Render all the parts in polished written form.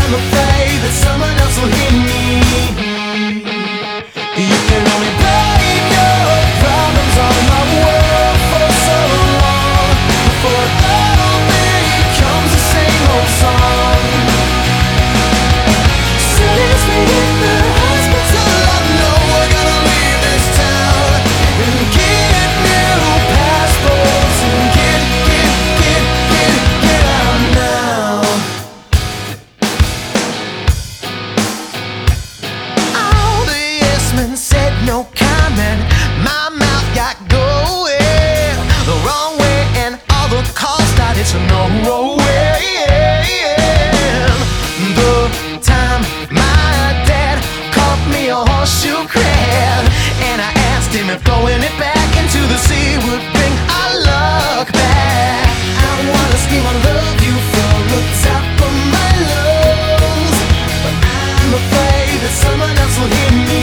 I'm afraid that someone else will hear me. You can only blame your problems on my world for so long before it all becomes the same old song. Soon as we hit the hospital, I know we're gonna leave this town and get new passports and get out now. All the yes men said no comment. My mouth got going the wrong way, and all the calls started to know where. The time my dad caught me a horseshoe crab, and I asked him if throwing it back into the sea would bring our luck back. I wanna scream I love you from the top of my lungs, but I'm afraid that someone else will hear me.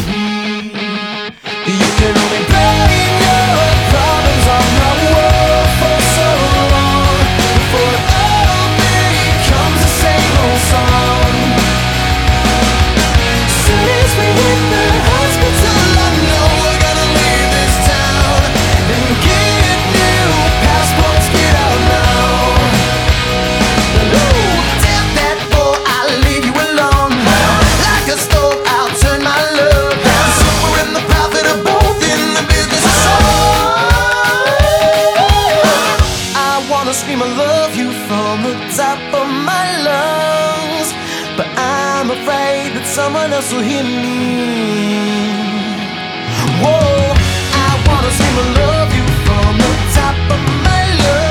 You can only blame your problems on my world for so long before it all becomes the same old song. Soon as we hit the hospital, I know we're gonna leave this town and get new passports. Get out now. Ooh, tell that boy I'll leave you alone. Like a stove, I'll turn my love down. So we're in the profit of both in the business of song. I wanna scream I love you from the top of my lungs, but I'm afraid that someone else will hear me. Whoa, I wanna scream I love you from the top of my lungs.